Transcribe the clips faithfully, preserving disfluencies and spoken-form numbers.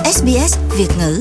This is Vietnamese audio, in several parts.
ét bê ét Việt ngữ.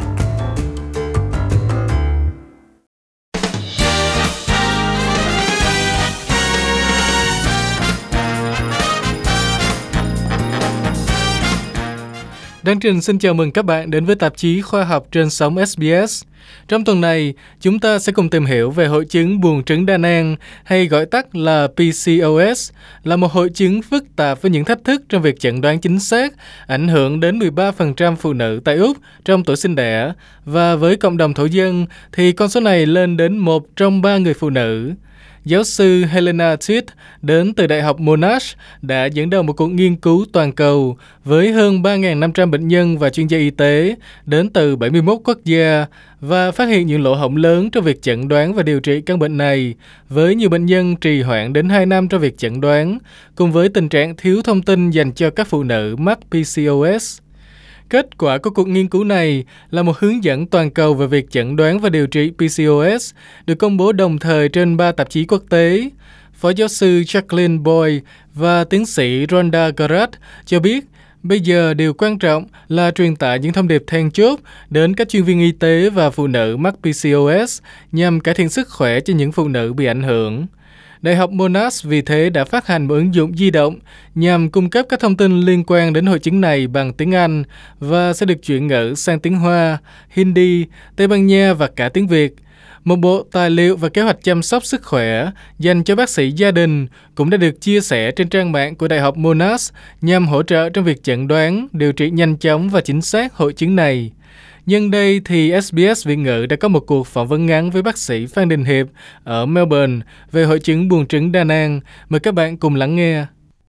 Đăng Trình xin chào mừng các bạn đến với tạp chí khoa học trên sóng ét bê ét. Trong tuần này, chúng ta sẽ cùng tìm hiểu về hội chứng buồng trứng đa nang, hay gọi tắt là pê xê ô ét, là một hội chứng phức tạp với những thách thức trong việc chẩn đoán chính xác, ảnh hưởng đến mười ba phần trăm phụ nữ tại Úc trong tuổi sinh đẻ, và với cộng đồng thổ dân thì con số này lên đến một trong ba người phụ nữ. Giáo sư Helena Tweed đến từ Đại học Monash đã dẫn đầu một cuộc nghiên cứu toàn cầu với hơn ba nghìn năm trăm bệnh nhân và chuyên gia y tế đến từ bảy mươi mốt quốc gia và phát hiện những lỗ hổng lớn trong việc chẩn đoán và điều trị căn bệnh này, với nhiều bệnh nhân trì hoãn đến hai năm trong việc chẩn đoán, cùng với tình trạng thiếu thông tin dành cho các phụ nữ mắc pê xê ô ét. Kết quả của cuộc nghiên cứu này là một hướng dẫn toàn cầu về việc chẩn đoán và điều trị pê xê ô ét, được công bố đồng thời trên ba tạp chí quốc tế. Phó giáo sư Jacqueline Boyd và tiến sĩ Rhonda Garrett cho biết, bây giờ điều quan trọng là truyền tải những thông điệp then chốt đến các chuyên viên y tế và phụ nữ mắc pê xê ô ét nhằm cải thiện sức khỏe cho những phụ nữ bị ảnh hưởng. Đại học Monash vì thế đã phát hành một ứng dụng di động nhằm cung cấp các thông tin liên quan đến hội chứng này bằng tiếng Anh và sẽ được chuyển ngữ sang tiếng Hoa, Hindi, Tây Ban Nha và cả tiếng Việt. Một bộ tài liệu và kế hoạch chăm sóc sức khỏe dành cho bác sĩ gia đình cũng đã được chia sẻ trên trang mạng của Đại học Monash nhằm hỗ trợ trong việc chẩn đoán, điều trị nhanh chóng và chính xác hội chứng này. Nhân đây thì ét bê ét Việt ngữ đã có một cuộc phỏng vấn ngắn với bác sĩ Phan Đình Hiệp ở Melbourne về hội chứng buồng trứng đa nang. Mời các bạn cùng lắng nghe.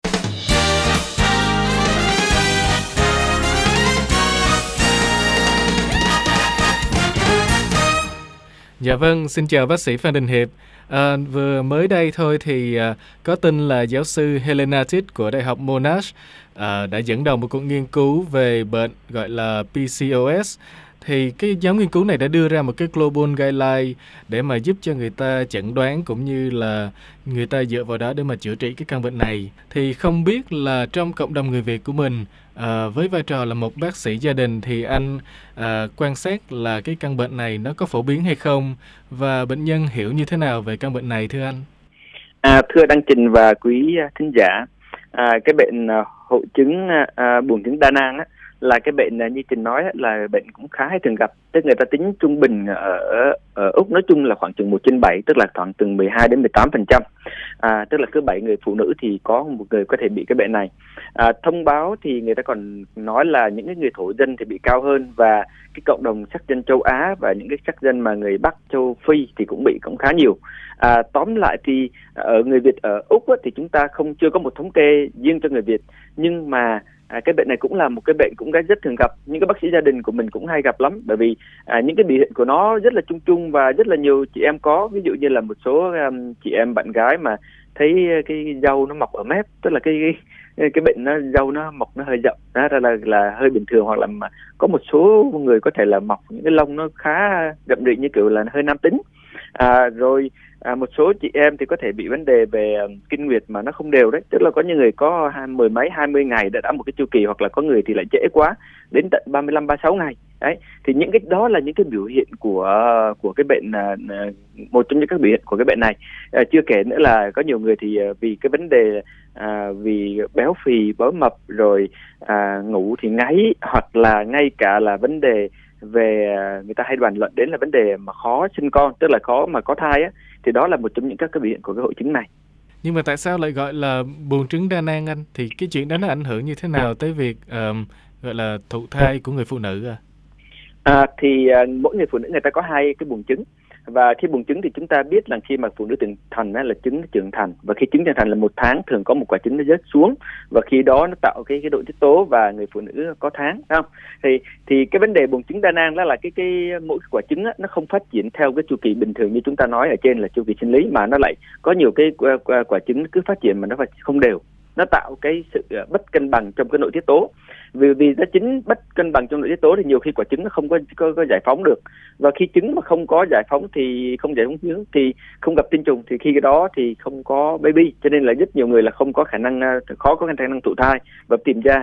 Dạ vâng, xin chào bác sĩ Phan Đình Hiệp. À, vừa mới đây thôi thì à, có tin là giáo sư Helena Tweed của Đại học Monash à, đã dẫn đầu một cuộc nghiên cứu về bệnh gọi là pê xê ô ét. Thì cái nhóm nghiên cứu này đã đưa ra một cái global guideline để mà giúp cho người ta chẩn đoán cũng như là người ta dựa vào đó để mà chữa trị cái căn bệnh này. Thì không biết là trong cộng đồng người Việt của mình, à, với vai trò là một bác sĩ gia đình thì anh à, quan sát là cái căn bệnh này nó có phổ biến hay không, và bệnh nhân hiểu như thế nào về căn bệnh này thưa anh? À, thưa Đăng Trình và quý thính giả, à, cái bệnh à, hội chứng à, buồng trứng đa nang á, là cái bệnh như Trình nói là bệnh cũng khá hay thường gặp. Tức người ta tính trung bình ở, ở Úc nói chung là khoảng chừng một trên bảy, tức là khoảng từ mười hai đến mười tám phần trăm. À, tức là cứ bảy người phụ nữ thì có một người có thể bị cái bệnh này. À, thông báo thì người ta còn nói là những cái người thổ dân thì bị cao hơn, và cái cộng đồng sắc dân châu Á và những cái sắc dân mà người Bắc châu Phi thì cũng bị cũng khá nhiều. À, tóm lại thì ở người Việt ở Úc á, thì chúng ta không chưa có một thống kê riêng cho người Việt, nhưng mà À, cái bệnh này cũng là một cái bệnh cũng rất thường gặp. Những cái bác sĩ gia đình của mình cũng hay gặp lắm, bởi vì à, những cái biểu hiện của nó rất là chung chung và rất là nhiều chị em có. Ví dụ như là một số um, chị em bạn gái mà thấy cái râu nó mọc ở mép, tức là cái cái, cái bệnh nó râu nó mọc nó hơi rộng, đó là, là là hơi bình thường, hoặc là mà có một số người có thể là mọc những cái lông nó khá rậm rị như kiểu là hơi nam tính. À, rồi à, một số chị em thì có thể bị vấn đề về um, kinh nguyệt mà nó không đều đấy, tức là có những người có hai, mười mấy hai mươi ngày đã đã một cái chu kỳ, hoặc là có người thì lại trễ quá đến tận ba mươi lăm ba mươi sáu ngày đấy. Thì những cái đó là những cái biểu hiện của của cái bệnh, à, một trong những các biểu hiện của cái bệnh này. À, chưa kể nữa là có nhiều người thì vì cái vấn đề à, vì béo phì béo mập, rồi à, ngủ thì ngáy, hoặc là ngay cả là vấn đề về người ta hay bàn luận đến là vấn đề mà khó sinh con, tức là khó mà có thai á, thì đó là một trong những các cái biểu hiện của cái hội chứng này. Nhưng mà tại sao lại gọi là buồng trứng đa nang anh? Thì cái chuyện đó nó ảnh hưởng như thế nào tới việc um, gọi là thụ thai của người phụ nữ à? À, thì uh, mỗi người phụ nữ người ta có hai cái buồng trứng, và khi buồng trứng thì chúng ta biết là khi mà phụ nữ trưởng thành là trứng trưởng thành, và khi trứng trưởng thành là một tháng thường có một quả trứng nó rớt xuống, và khi đó nó tạo cái cái độ tiết tố và người phụ nữ có tháng, không? Thì thì cái vấn đề buồng trứng đa nang đó là cái cái mỗi cái quả trứng á, nó không phát triển theo cái chu kỳ bình thường như chúng ta nói ở trên là chu kỳ sinh lý, mà nó lại có nhiều cái quả, quả, quả trứng cứ phát triển mà nó không đều, nó tạo cái sự bất cân bằng trong cái nội tiết tố. Vì vì nó chính bất cân bằng trong nội tiết tố thì nhiều khi quả trứng nó không có, có có giải phóng được, và khi trứng mà không có giải phóng thì không giải phóng trứng thì không gặp tinh trùng, thì khi cái đó thì không có baby, cho nên là rất nhiều người là không có khả năng, khó có khả năng thụ thai và tìm ra.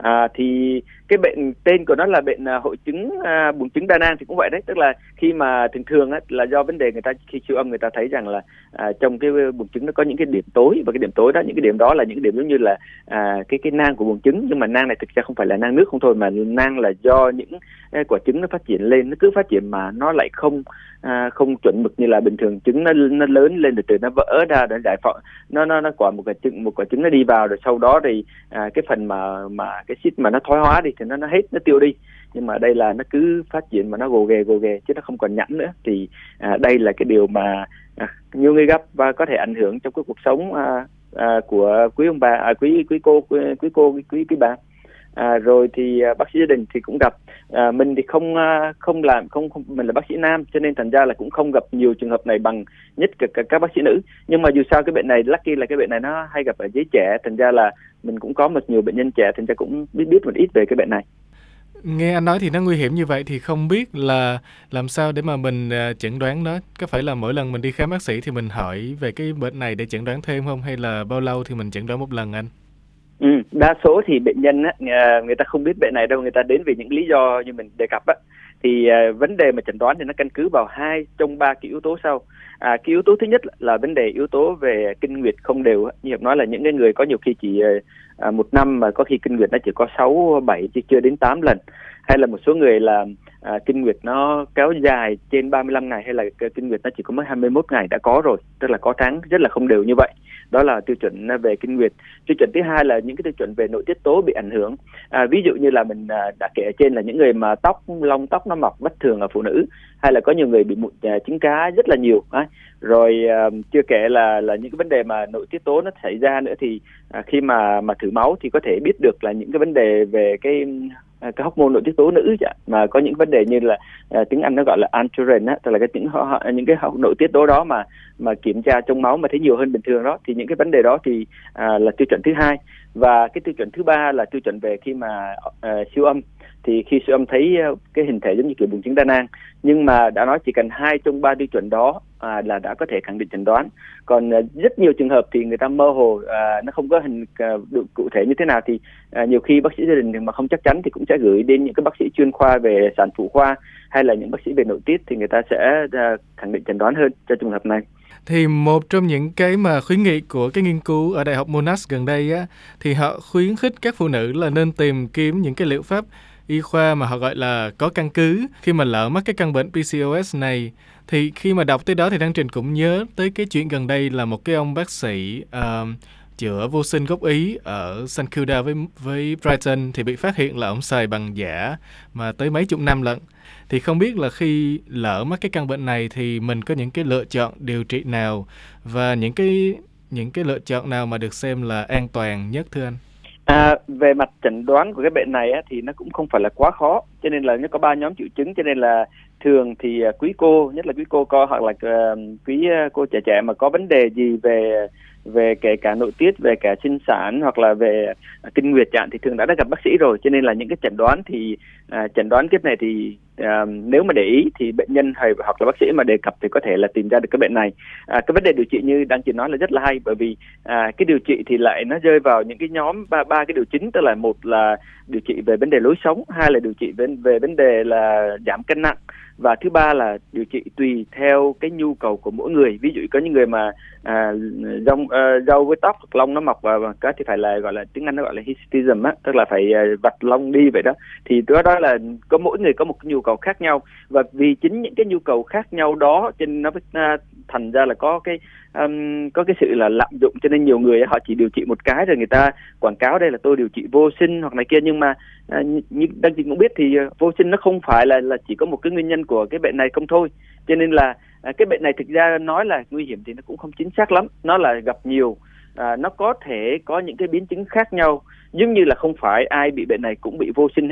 À, thì cái bệnh tên của nó là bệnh à, hội chứng à, buồng trứng đa nang thì cũng vậy đấy, tức là khi mà thường thường á, là do vấn đề người ta khi siêu âm người ta thấy rằng là à, trong cái buồng trứng nó có những cái điểm tối, và cái điểm tối đó, những cái điểm đó là những cái điểm giống như là à, cái cái nang của buồng trứng, nhưng mà nang này thực ra không phải là nang nước không thôi, mà nang là do những cái quả trứng nó phát triển lên, nó cứ phát triển mà nó lại không à, không chuẩn mực như là bình thường. Trứng nó nó lớn lên từ từ nó vỡ ra, nó giải phóng, nó nó nó quả một quả trứng một quả trứng nó đi vào, rồi sau đó thì à, cái phần mà mà cái xít mà nó thoái hóa đi thì nó nó hết, nó tiêu đi. Nhưng mà đây là nó cứ phát triển mà nó gồ ghề gồ ghề chứ nó không còn nhẵn nữa. Thì à, đây là cái điều mà à, nhiều người gặp và có thể ảnh hưởng trong cái cuộc sống à, à, của quý ông bà, à, quý quý cô quý, quý cô quý quý bà. À, rồi thì à, bác sĩ gia đình thì cũng gặp. À, mình thì không à, không làm không, không mình là bác sĩ nam, cho nên thành ra là cũng không gặp nhiều trường hợp này bằng nhất cả, cả các bác sĩ nữ. Nhưng mà dù sao cái bệnh này lucky là cái bệnh này nó hay gặp ở giới trẻ, thành ra là mình cũng có một nhiều bệnh nhân trẻ, thành ra cũng biết biết một ít về cái bệnh này. Nghe anh nói thì nó nguy hiểm như vậy thì không biết là làm sao để mà mình uh, chẩn đoán nó? Có phải là mỗi lần mình đi khám bác sĩ thì mình hỏi về cái bệnh này để chẩn đoán thêm không? Hay là bao lâu thì mình chẩn đoán một lần anh? Ừ, đa số thì bệnh nhân á, người ta không biết bệnh này đâu, người ta đến vì những lý do như mình đề cập á. Thì uh, vấn đề mà chẩn đoán thì nó căn cứ vào hai trong ba cái yếu tố sau. À, cái yếu tố thứ nhất là vấn đề yếu tố về kinh nguyệt không đều. Như Hiệp nói là những cái người có nhiều khi chỉ uh, một năm mà có khi kinh nguyệt nó chỉ có sáu, bảy chứ chưa đến tám lần. Hay là một số người là à, kinh nguyệt nó kéo dài trên ba mươi lăm ngày, hay là kinh nguyệt nó chỉ có mất hai mươi mốt ngày đã có rồi, tức là có tháng rất là không đều như vậy. Đó là tiêu chuẩn về kinh nguyệt. Tiêu chuẩn thứ hai là những cái tiêu chuẩn về nội tiết tố bị ảnh hưởng. À, ví dụ như là mình à, đã kể ở trên là những người mà tóc lông tóc nó mọc bất thường ở phụ nữ, hay là có nhiều người bị mụn à, trứng cá rất là nhiều. À, rồi à, chưa kể là là những cái vấn đề mà nội tiết tố nó xảy ra nữa, thì à, khi mà mà thử máu thì có thể biết được là những cái vấn đề về cái cái hormone nội tiết tố nữ chứ, mà có những vấn đề như là uh, tiếng Anh nó gọi là androgen á, tức là cái những những cái nội tiết tố đó mà mà kiểm tra trong máu mà thấy nhiều hơn bình thường đó, thì những cái vấn đề đó thì uh, là tiêu chuẩn thứ hai. Và cái tiêu chuẩn thứ ba là tiêu chuẩn về khi mà uh, siêu âm, thì khi siêu âm thấy uh, cái hình thể giống như kiểu buồng trứng đa nang, nhưng mà đã nói chỉ cần hai trong ba tiêu chuẩn đó à, là đã có thể khẳng định chẩn đoán. Còn uh, rất nhiều trường hợp thì người ta mơ hồ, uh, nó không có hình uh, cụ thể như thế nào, thì uh, nhiều khi bác sĩ gia đình mà không chắc chắn thì cũng sẽ gửi đến những cái bác sĩ chuyên khoa về sản phụ khoa, hay là những bác sĩ về nội tiết, thì người ta sẽ uh, khẳng định chẩn đoán hơn cho trường hợp này. Thì một trong những cái mà khuyến nghị của cái nghiên cứu ở Đại học Monash gần đây á, thì họ khuyến khích các phụ nữ là nên tìm kiếm những cái liệu pháp y khoa mà họ gọi là có căn cứ khi mà lỡ mắc cái căn bệnh pê xê ô ét này. Thì khi mà đọc tới đó thì Đăng Trình cũng nhớ tới cái chuyện gần đây là một cái ông bác sĩ uh, chữa vô sinh gốc Ý ở Saint Kilda với với Brighton thì bị phát hiện là ông xài bằng giả mà tới mấy chục năm lận. Thì không biết là khi lỡ mắc cái căn bệnh này thì mình có những cái lựa chọn điều trị nào, và những cái những cái lựa chọn nào mà được xem là an toàn nhất thưa anh? À, về mặt chẩn đoán của cái bệnh này á, thì nó cũng không phải là quá khó, cho nên là nó có ba nhóm triệu chứng, cho nên là thường thì quý cô, nhất là quý cô co hoặc là uh, quý cô trẻ trẻ mà có vấn đề gì về về kể cả nội tiết, về cả sinh sản hoặc là về kinh nguyệt chẳng, thì thường đã đã gặp bác sĩ rồi. Cho nên là những cái chẩn đoán thì uh, chẩn đoán kiếp này thì uh, nếu mà để ý thì bệnh nhân hay hoặc là bác sĩ mà đề cập thì có thể là tìm ra được cái bệnh này. Uh, cái vấn đề điều trị như đang chị nói là rất là hay, bởi vì uh, cái điều trị thì lại nó rơi vào những cái nhóm ba ba cái điều chính, tức là một là điều trị về vấn đề lối sống, hai là điều trị về, về vấn đề là giảm cân nặng, và thứ ba là điều trị tùy theo cái nhu cầu của mỗi người. Ví dụ có những người mà à, râu, à, râu với tóc lông nó mọc và cái thì phải là gọi là tiếng Anh nó gọi là hirsutism á, tức là phải à, vặt lông đi vậy đó. Thì đó đó là có mỗi người có một cái nhu cầu khác nhau, và vì chính những cái nhu cầu khác nhau đó cho nên nó à, thành ra là có cái um, có cái sự là lạm dụng, cho nên nhiều người họ chỉ điều trị một cái rồi người ta quảng cáo đây là tôi điều trị vô sinh hoặc này kia. Nhưng mà à, như Đăng Trình cũng biết thì vô sinh nó không phải là là chỉ có một cái nguyên nhân của cái bệnh này không thôi. Cho nên là à, cái bệnh này thực ra nói là nguy hiểm thì nó cũng không chính xác lắm, nó là gặp nhiều, à, nó có thể có những cái biến chứng khác nhau, giống như là không phải ai bị bệnh này cũng bị vô sinh hết.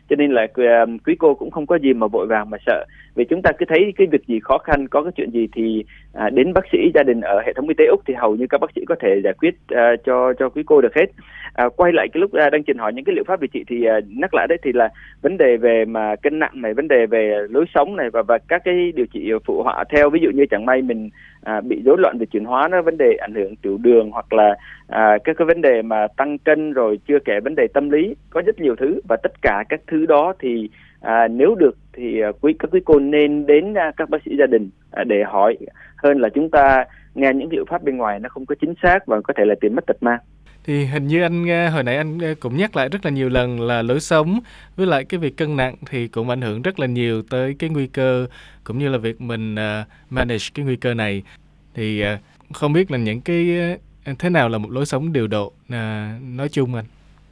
cho nên là uh, quý cô cũng không có gì mà vội vàng mà sợ, vì chúng ta cứ thấy cái việc gì khó khăn, có cái chuyện gì thì uh, đến bác sĩ gia đình ở hệ thống y tế Úc thì hầu như các bác sĩ có thể giải quyết uh, cho cho quý cô được hết. Uh, quay lại cái lúc uh, đang Trình hỏi những cái liệu pháp điều trị thì uh, nhắc lại đấy thì là vấn đề về mà cân nặng này, vấn đề về lối sống này và và các cái điều trị phụ họa theo, ví dụ như chẳng may mình à, bị rối loạn về chuyển hóa, nó vấn đề ảnh hưởng tiểu đường, hoặc là à, các cái vấn đề mà tăng cân, rồi chưa kể vấn đề tâm lý, có rất nhiều thứ. Và tất cả các thứ đó thì à, nếu được thì à, quý các quý cô nên đến à, các bác sĩ gia đình à, để hỏi, hơn là chúng ta nghe những liệu pháp bên ngoài nó không có chính xác và có thể là tiền mất tật mang. Thì hình như anh nghe hồi nãy anh cũng nhắc lại rất là nhiều lần là lối sống với lại cái việc cân nặng thì cũng ảnh hưởng rất là nhiều tới cái nguy cơ, cũng như là việc mình uh, manage cái nguy cơ này. Thì uh, không biết là những cái uh, thế nào là một lối sống điều độ uh, nói chung anh?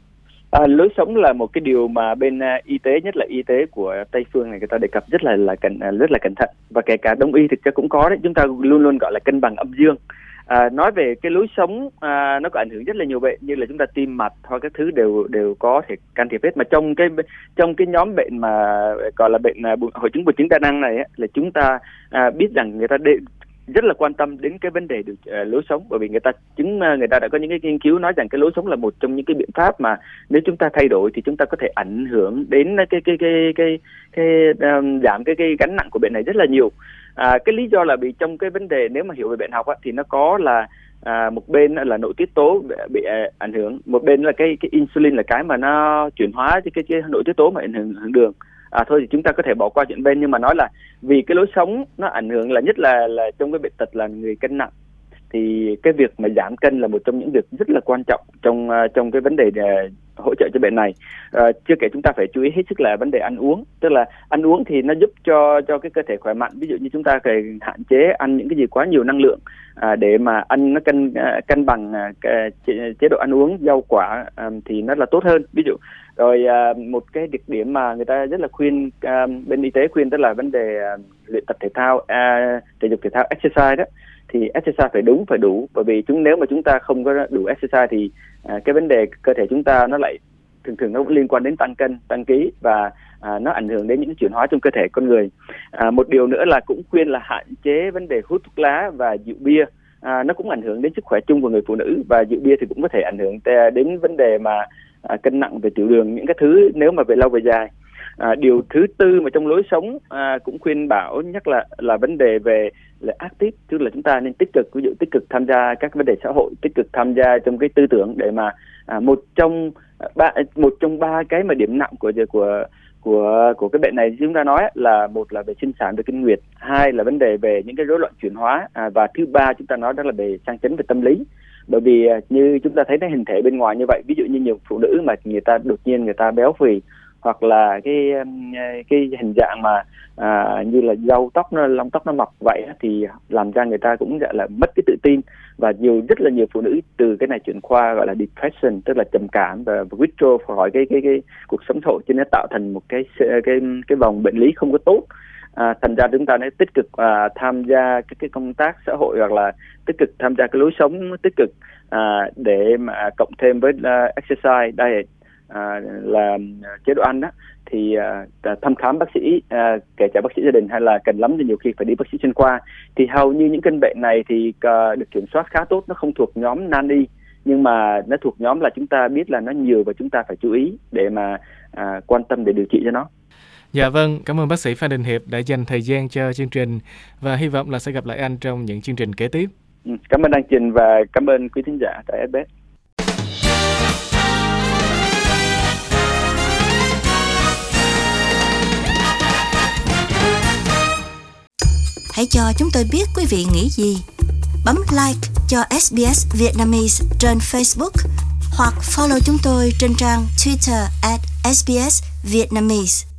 À, lối sống là một cái điều mà bên uh, y tế, nhất là y tế của Tây phương này, người ta đề cập rất là là cẩn uh, rất là cẩn thận, và kể cả Đông y thực ra cũng có đấy. Chúng ta luôn luôn gọi là cân bằng âm dương. À, nói về cái lối sống à, nó có ảnh hưởng rất là nhiều bệnh, như là chúng ta tim mạch hoặc các thứ đều đều có thể can thiệp hết. Mà trong cái trong cái nhóm bệnh mà gọi là bệnh à, hội chứng buồng trứng đa năng này á, là chúng ta à, biết rằng người ta để, rất là quan tâm đến cái vấn đề điều, à, lối sống, bởi vì người ta chứng người ta đã có những cái nghiên cứu nói rằng cái lối sống là một trong những cái biện pháp mà nếu chúng ta thay đổi thì chúng ta có thể ảnh hưởng đến cái cái cái cái cái, cái um, giảm cái cái gánh nặng của bệnh này rất là nhiều. À, cái lý do là vì trong cái vấn đề, nếu mà hiểu về bệnh học á, thì nó có là à, một bên là nội tiết tố bị, bị à, ảnh hưởng, một bên là cái cái insulin là cái mà nó chuyển hóa cái, cái, cái nội tiết tố mà ảnh hưởng, hưởng đường. À, thôi thì chúng ta có thể bỏ qua chuyện bên, nhưng mà nói là vì cái lối sống nó ảnh hưởng là nhất là là trong cái bệnh tật là người cân nặng, thì cái việc mà giảm cân là một trong những việc rất là quan trọng trong uh, trong cái vấn đề uh, hỗ trợ cho bệnh này. Uh, chưa kể chúng ta phải chú ý hết sức là vấn đề ăn uống, tức là ăn uống thì nó giúp cho cho cái cơ thể khỏe mạnh. Ví dụ như chúng ta phải hạn chế ăn những cái gì quá nhiều năng lượng uh, để mà ăn nó cân uh, cân bằng uh, cái chế độ ăn uống, rau quả um, thì nó là tốt hơn. Ví dụ rồi uh, một cái đặc điểm mà người ta rất là khuyên, uh, bên y tế khuyên, tức là vấn đề uh, luyện tập thể thao, uh, thể dục thể thao, exercise đó, thì exercise phải đúng, phải đủ, bởi vì chúng nếu mà chúng ta không có đủ exercise thì à, cái vấn đề cơ thể chúng ta nó lại thường thường nó liên quan đến tăng cân, tăng ký, và à, nó ảnh hưởng đến những chuyển hóa trong cơ thể con người. À, một điều nữa là cũng khuyên là hạn chế vấn đề hút thuốc lá và rượu bia. À, nó cũng ảnh hưởng đến sức khỏe chung của người phụ nữ, và rượu bia thì cũng có thể ảnh hưởng đến vấn đề mà à, cân nặng về tiểu đường, những cái thứ nếu mà về lâu về dài. À, điều thứ tư mà trong lối sống à, cũng khuyên bảo nhắc là là vấn đề về là active, tức là chúng ta nên tích cực, ví dụ tích cực tham gia các vấn đề xã hội, tích cực tham gia trong cái tư tưởng, để mà à, một trong ba một trong ba cái mà điểm nặng của của của của cái bệnh này chúng ta nói là một là về sinh sản, về kinh nguyệt, hai là vấn đề về những cái rối loạn chuyển hóa, à, và thứ ba chúng ta nói đó là về sang chấn về tâm lý. Bởi vì như chúng ta thấy nó hình thể bên ngoài như vậy, ví dụ như nhiều phụ nữ mà người ta đột nhiên người ta béo phì, hoặc là cái cái hình dạng mà à, như là râu tóc nó lông tóc nó mọc vậy, thì làm cho người ta cũng gọi là mất cái tự tin, và nhiều rất là nhiều phụ nữ từ cái này chuyển khoa gọi là depression, tức là trầm cảm, và withdraw khỏi cái cái cái cuộc sống xã hội, cho nên tạo thành một cái cái cái vòng bệnh lý không có tốt. À, thành ra chúng ta nên tích cực à, tham gia cái, cái công tác xã hội, hoặc là tích cực tham gia cái lối sống tích cực, à, để mà cộng thêm với uh, exercise, diet, à, là chế độ ăn đó, thì uh, thăm khám bác sĩ, uh, kể cả bác sĩ gia đình, hay là cần lắm thì nhiều khi phải đi bác sĩ chuyên khoa. Thì hầu như những căn bệnh này thì uh, được kiểm soát khá tốt, nó không thuộc nhóm nan y, nhưng mà nó thuộc nhóm là chúng ta biết là nó nhiều và chúng ta phải chú ý để mà uh, quan tâm để điều trị cho nó. Dạ vâng, cảm ơn bác sĩ Phan Đình Hiệp đã dành thời gian cho chương trình, và hy vọng là sẽ gặp lại anh trong những chương trình kế tiếp. Ừ, cảm ơn anh Trình và cảm ơn quý thính giả tại ét bê ét. Hãy cho chúng tôi biết quý vị nghĩ gì. Bấm like cho ét bê ét Vietnamese trên Facebook, hoặc follow chúng tôi trên trang Twitter at ét bê ét Vietnamese.